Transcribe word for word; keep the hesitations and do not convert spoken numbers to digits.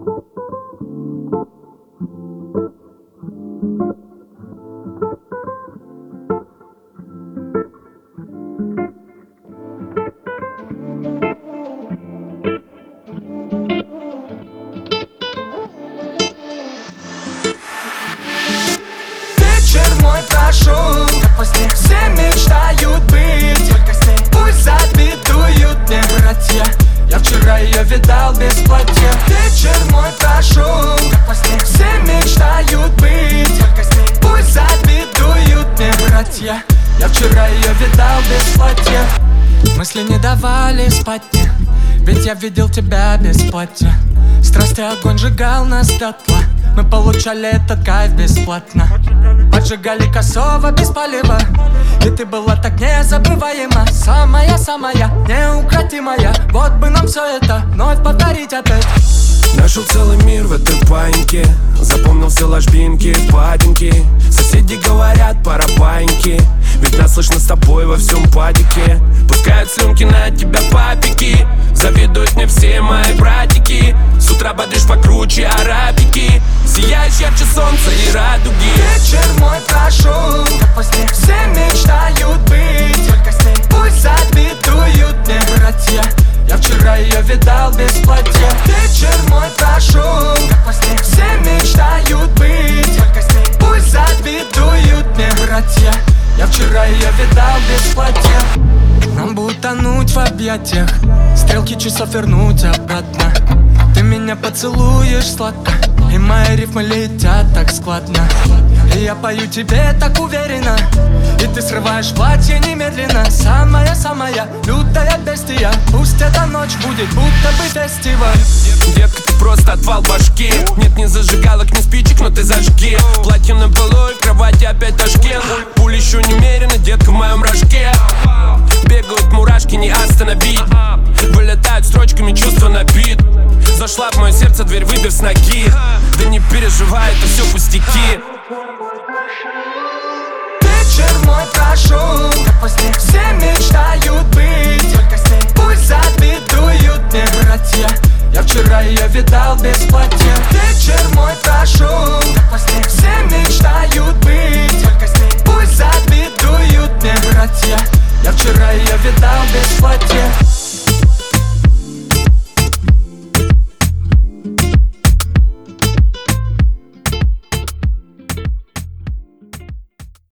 Вечер мой прошел, все мечтают быть только с ней. Пусть завидуют мне братья, я вчера ее видал без платья. Вечер мой прошел, все мечтают быть только с ней. Пусть завидуют мне братья, я вчера ее видал без платья. Мысли не давали спать мне, ведь я видел тебя без платья. Страсти огонь сжигал нас дотла, мы получали этот кайф бесплатно. Поджигали косово без полива, и ты была так незабываема. Самая-самая неукротимая, вот бы нам все это вновь повторить опять. Нашел целый мир в этой паиньке, запомнил все ложбинки, впадинки. Соседи говорят пора баиньки, ведь нас слышно с тобой во всем падике. Пускают слюнки на тебя папики, завидуют мне все мои братики. С утра бодришь покруче арабики, сияешь ярче солнца и радуги. Вечер мой прошел, все мечтают быть только с ней. Пусть завидуют мне братья, я вчера ее видал без платья. Вечер мой прошел, все мечтают быть только с ней. Пусть завидуют мне братья, я вчера ее видал без платья. Нам бы утонуть в объятиях, стрелки часов вернуть обратно. Ты меня поцелуешь сладко, и мои рифмы летят так складно. И я пою тебе так уверенно, и ты срываешь платье немедленно. Самая-самая лютая бестия, пусть эта ночь будет будто бы фестиваль. Детка, ты просто отвал башки, нет ни зажигалок, ни спичек, но ты зажги. Платье на полу и в кровати опять Ташкент. Пуль еще немерено, детка, в моем рожке. Бегают мурашки, не остановить, вылетают строчками чувства на бит. Зашла в мое сердце дверь, выбив с ноги. Да не переживай, это все пустяки. Вечер мой прошел, все мечтают быть только с ней. Пусть завидуют мне братья, я вчера ее видал без платья. Вечер мой прошел, все мечтают быть только с ней. Пусть завидуют мне братья, я вчера ее видал без платья.